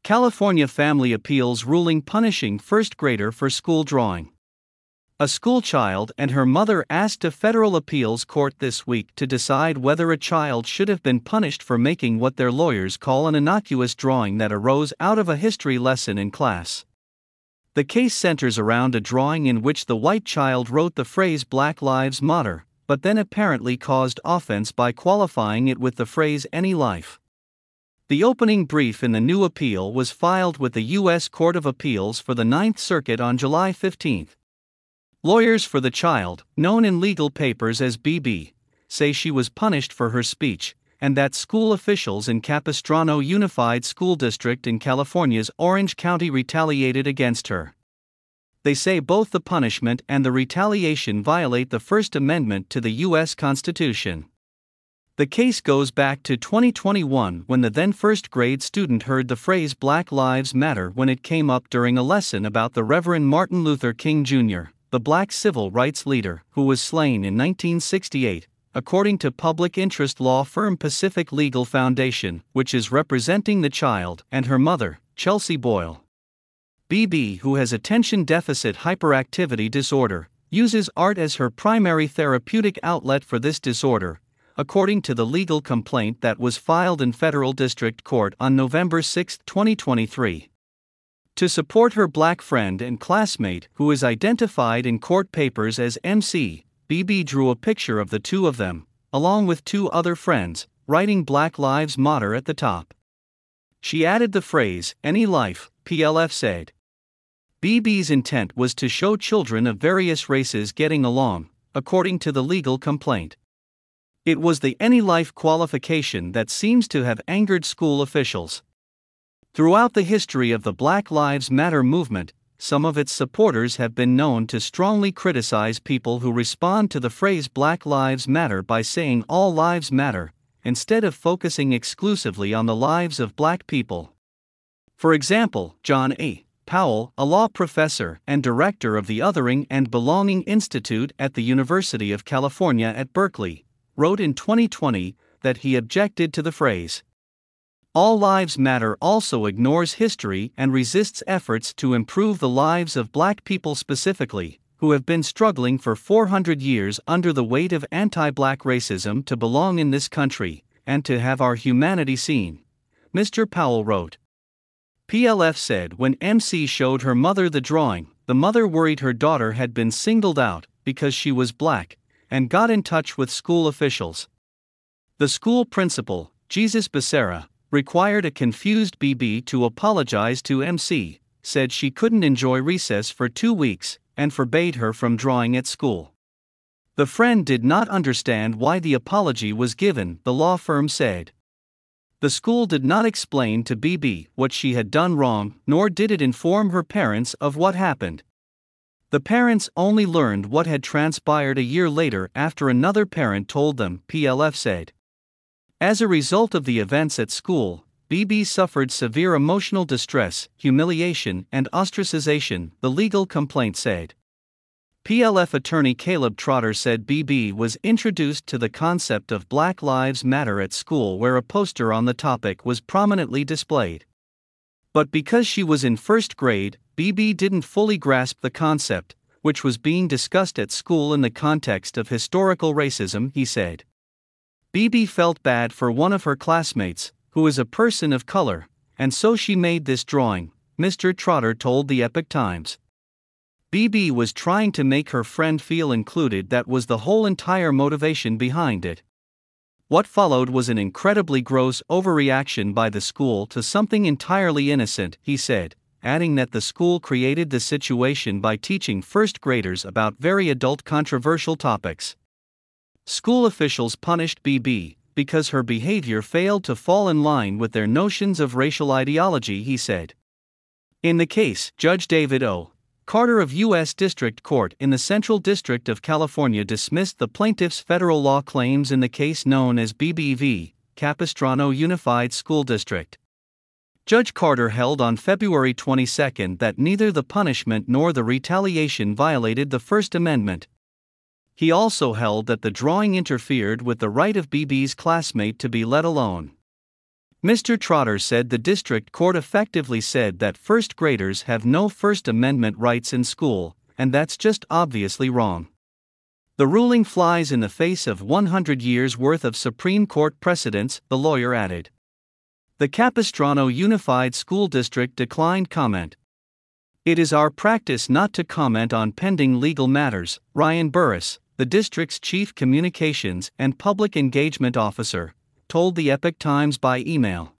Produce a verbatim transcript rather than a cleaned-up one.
California family appeals ruling punishing first grader for school drawing. A schoolchild and her mother asked a federal appeals court this week to decide whether a child should have been punished for making what their lawyers call an innocuous drawing that arose out of a history lesson in class. The case centers around a drawing in which the white child wrote the phrase Black Lives Matter, but then apparently caused offense by qualifying it with the phrase Any Life. The opening brief in the new appeal was filed with the U S Court of Appeals for the Ninth Circuit on July fifteenth. Lawyers for the child, known in legal papers as B B, say she was punished for her speech, and that school officials in Capistrano Unified School District in California's Orange County retaliated against her. They say both the punishment and the retaliation violate the First Amendment to the U S Constitution. The case goes back to twenty twenty-one when the then first grade student heard the phrase Black Lives Matter when it came up during a lesson about the Reverend Martin Luther King Junior, the black civil rights leader who was slain in nineteen sixty-eight, according to public interest law firm Pacific Legal Foundation, which is representing the child and her mother, Chelsea Boyle. B B, who has attention deficit hyperactivity disorder, uses art as her primary therapeutic outlet for this disorder, according to the legal complaint that was filed in federal district court on November sixth, twenty twenty-three. To support her black friend and classmate, who is identified in court papers as M C, B B drew a picture of the two of them, along with two other friends, writing Black Lives Matter at the top. She added the phrase, Any Life, P L F said. B B's intent was to show children of various races getting along, according to the legal complaint. It was the Any Life qualification that seems to have angered school officials. Throughout the history of the Black Lives Matter movement, some of its supporters have been known to strongly criticize people who respond to the phrase Black Lives Matter by saying all lives matter, instead of focusing exclusively on the lives of black people. For example, John A. Powell, a law professor and director of the Othering and Belonging Institute at the University of California at Berkeley, wrote in twenty twenty that he objected to the phrase. All Lives Matter also ignores history and resists efforts to improve the lives of black people specifically, who have been struggling for four hundred years under the weight of anti-black racism to belong in this country, and to have our humanity seen, Mister Powell wrote. P L F said when M C showed her mother the drawing, the mother worried her daughter had been singled out because she was black, and got in touch with school officials. The school principal, Jesus Becerra, required a confused B B to apologize to M C, said she couldn't enjoy recess for two weeks, and forbade her from drawing at school. The friend did not understand why the apology was given, the law firm said. The school did not explain to B B what she had done wrong, nor did it inform her parents of what happened. The parents only learned what had transpired a year later after another parent told them, P L F said. As a result of the events at school, B B suffered severe emotional distress, humiliation, and ostracization, the legal complaint said. P L F attorney Caleb Trotter said B B was introduced to the concept of Black Lives Matter at school where a poster on the topic was prominently displayed. But because she was in first grade, B B didn't fully grasp the concept, which was being discussed at school in the context of historical racism, he said. B B felt bad for one of her classmates, who is a person of color, and so she made this drawing, Mister Trotter told the Epoch Times. B B was trying to make her friend feel included. That was the whole entire motivation behind it. What followed was an incredibly gross overreaction by the school to something entirely innocent, he said, adding that the school created the situation by teaching first graders about very adult controversial topics. School officials punished B B because her behavior failed to fall in line with their notions of racial ideology, he said. In the case, Judge David O. Carter of U S District Court in the Central District of California dismissed the plaintiff's federal law claims in the case known as B B v. Capistrano Unified School District. Judge Carter held on February twenty-second that neither the punishment nor the retaliation violated the First Amendment. He also held that the drawing interfered with the right of B B's classmate to be let alone. Mister Trotter said the district court effectively said that first graders have no First Amendment rights in school, and that's just obviously wrong. The ruling flies in the face of one hundred years' worth of Supreme Court precedents, the lawyer added. The Capistrano Unified School District declined comment. It is our practice not to comment on pending legal matters, Ryan Burris, the district's chief communications and public engagement officer, told the Epoch Times by email.